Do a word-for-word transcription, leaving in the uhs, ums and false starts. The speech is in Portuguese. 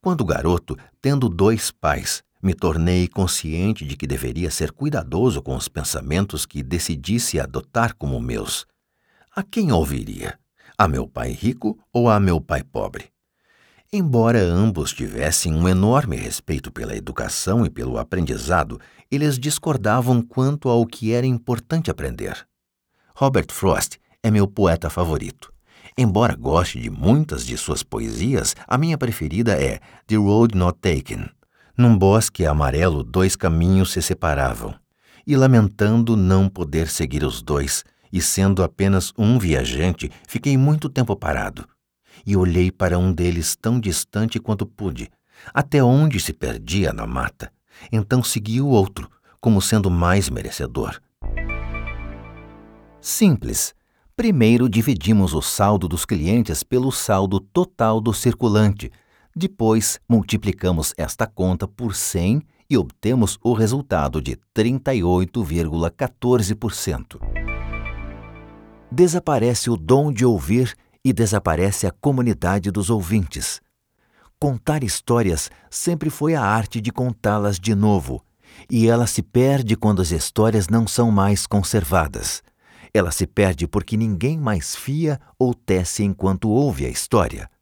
Quando garoto, tendo dois pais, me tornei consciente de que deveria ser cuidadoso com os pensamentos que decidisse adotar como meus. A quem ouviria? A meu pai rico ou a meu pai pobre? Embora ambos tivessem um enorme respeito pela educação e pelo aprendizado, eles discordavam quanto ao que era importante aprender. Robert Frost é meu poeta favorito. Embora goste de muitas de suas poesias, a minha preferida é The Road Not Taken. Num bosque amarelo, dois caminhos se separavam, e lamentando não poder seguir os dois, e sendo apenas um viajante, fiquei muito tempo parado. E olhei para um deles tão distante quanto pude, até onde se perdia na mata. Então segui o outro, como sendo mais merecedor. Simples. Primeiro dividimos o saldo dos clientes pelo saldo total do circulante. Depois multiplicamos esta conta por cem e obtemos o resultado de trinta e oito vírgula quatorze por cento. Desaparece o dom de ouvir e desaparece a comunidade dos ouvintes. Contar histórias sempre foi a arte de contá-las de novo, e ela se perde quando as histórias não são mais conservadas. Ela se perde porque ninguém mais fia ou tece enquanto ouve a história.